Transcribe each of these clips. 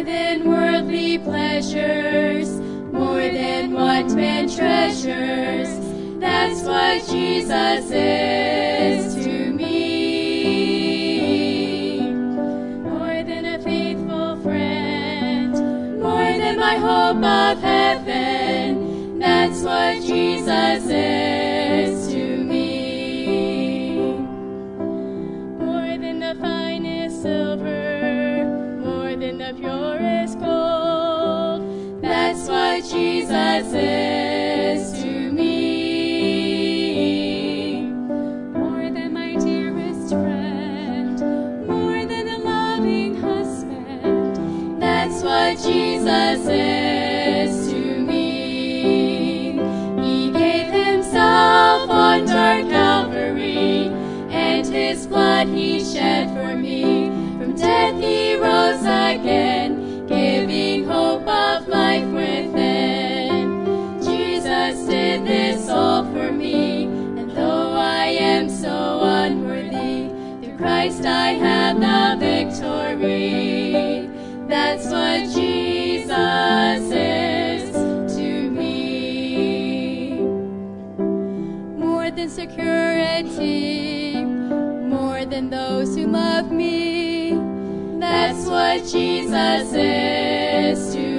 than worldly pleasures, more than what man treasures. That's what Jesus is to me. More than a faithful friend, more than my hope of heaven. That's what Jesus is to me. More than the finest silver, more than the purest gold. That's what Jesus is to me. More than my dearest friend, more than a loving husband. That's what Jesus is to me. He gave himself on dark Calvary, and his blood he shed for me. From death he rose again, giving hope of life within. Jesus did this all for me, and though I am so unworthy, through Christ I have the victory. That's what Jesus is to me. More than security, more than those who love me. That's what Jesus is to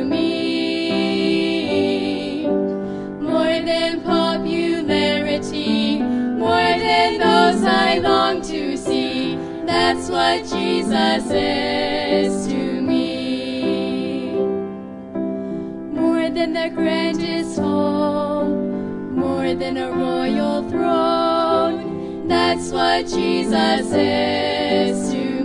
me. More than popularity, more than those I long to see. That's what Jesus is to me. More than the grandest home, more than a royal throne. That's what Jesus is to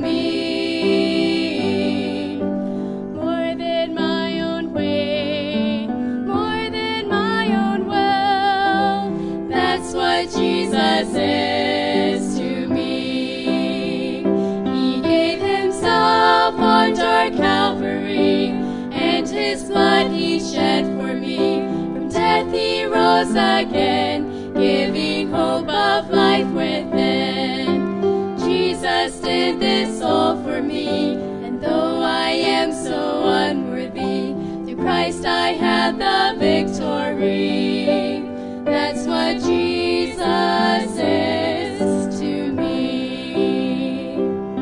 me. More than my own way, more than my own will. That's what Jesus is to me. He gave himself on dark Calvary, and his blood he shed for me. From death he rose again, giving hope of life within. Jesus did this all for me, and though I am so unworthy, through Christ I have the victory. That's what Jesus is to me.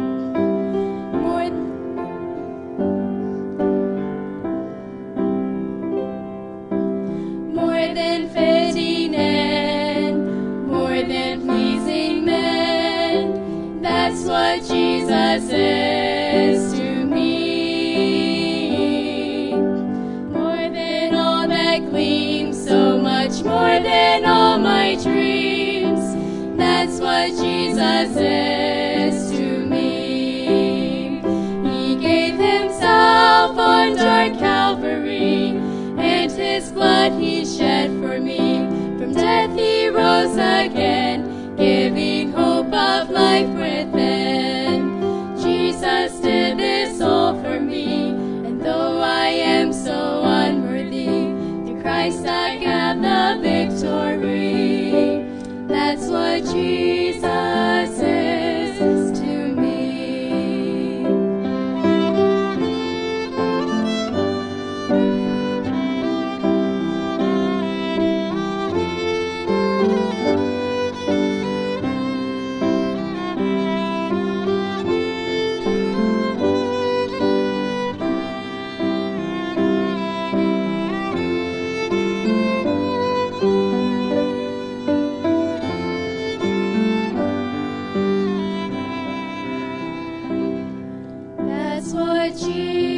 More than fitting end, more than pleasing men. That's what Jesus is to me. More than all that gleams, so much more than all my dreams. That's what Jesus is to me. He gave himself on dark Calvary, and his blood he shed for me. From death he rose again, giving hope of life within. Jesus did this all for me, and though I am so unworthy, through Christ I have the victory. That's what Jesus is to me. That's what Jesus